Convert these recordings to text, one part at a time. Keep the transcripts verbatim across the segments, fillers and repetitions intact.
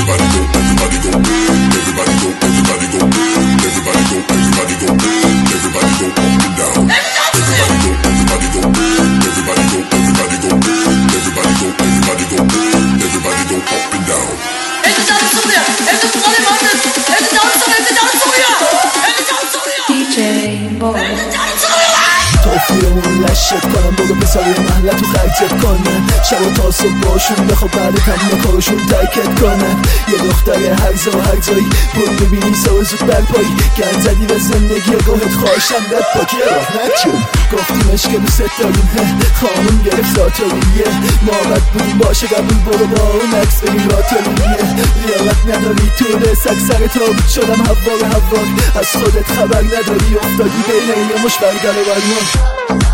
توفیرمون لشت کنم بگو پسری محلت تو خرجت کنن شب و تا صبح باشون بخواب بعد تمام کارشون ترکت کنن یه دختر هر زا و هر جایی پر ببینی سا زود بر پایی گن زدی به زندگی گاهت خواهشم دد پاکی راه نکن گفتیمش که دوست داریم خانم گرفت زاتوریه ما بد بودیم باشه قبول برو با اون عکس بریم راتوریه لیاقت نداری طول سگ سر تابوت شدم هوا به هوا از خودت خبر نداری افتادی بین یه مش برگره برمان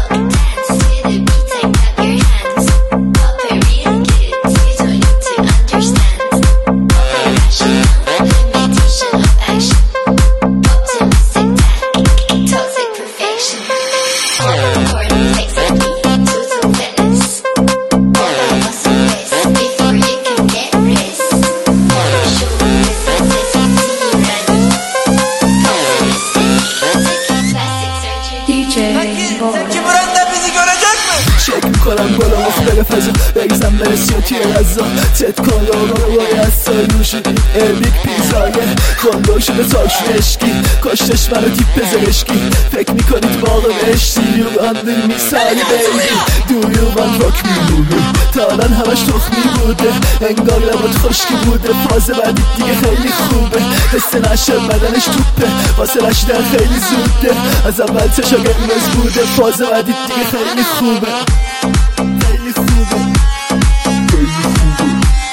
شک میکنم بالا مختلف ازا بگزم برسی و توی غذا تت کن رو روی از سایلوشی اربیک پیزایه کندو شده تاکشون اشکی کشتش منو تیپ زرشکی فکر میکنید باقا بهشتی یو اندر میسایی بیبی دو یو من راک میمونه تا الان همش تخمی بوده انگار لبات خشکی بوده فاز بعدی دیگه خیلی خوبه حس نشد بدنش توپه واسه رشدن خیلی زوده از اول تشا قرمز بوده فاز بعدی دیگه خیلی خوبه خیلی خوبه خیلی خوبه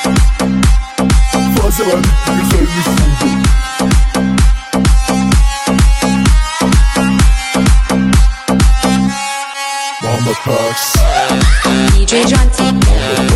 فاز بعدی دیگه خیلی خوبه محمد پاکس دی جی جانتی